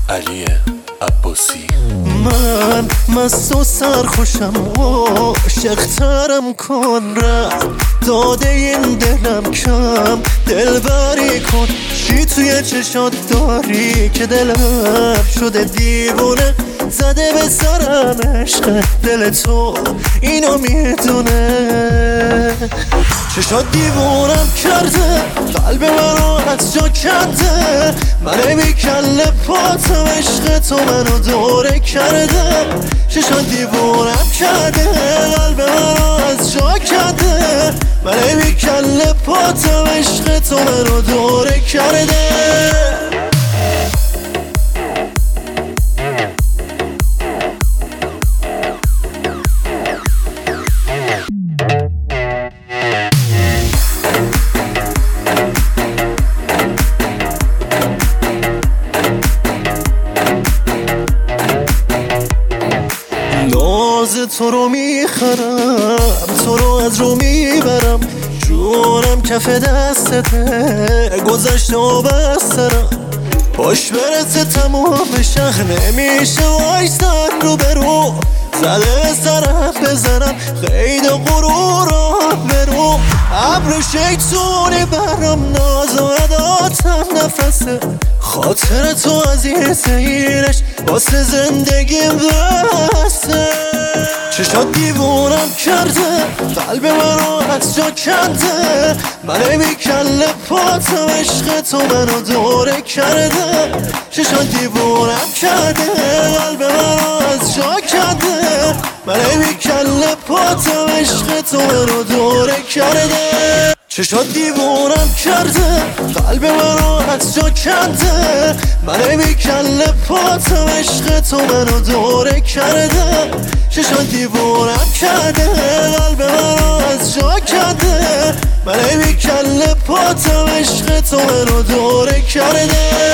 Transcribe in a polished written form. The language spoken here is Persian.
علی عباسی. من مست و سرخوشم و عاشق‌ترم کن رفت داده این دلم کم دلبری کن. چی توی چشات داری که دلم شده دیوونه زده به سرم عشق دل تو اینو میدونه. چشات دیوونم کرده قلب منو از جا کنده من بی کله پاتم عشق تو منو دوره کرده. چشات دیوونم کرده قلب منو از جا کنده من بی کله پاتم عشق تو منو دوره کرده. تو رو میخرم تو رو از رو میبرم جونم کف دستته گذشته و بسترم پاش برسه تمام شهر نمیشه وایستن رو برو زده سرم بزنم خیلی غرورم برو ابر شیطونی برم ناز و عداتم نفسه خاطر تو عزیز اینش واسه زندگیم بسته. چشات دیوونم کرده قلب منو از جا کنده من بی کله پاتم عشق تو منو دوره کرده. چشات دیوونم کرده قلب منو از جا کنده من بی کله پاتم عشق تو منو دوره کرده. چشات دیوونم کرده قلب منو از جا کنده من بی کله پاتم عشق تو منو دوره کرده. چشات دیوونم کرده قلب منو از جا کنده من بی کله پاتم عشق تو منو دوره کرده.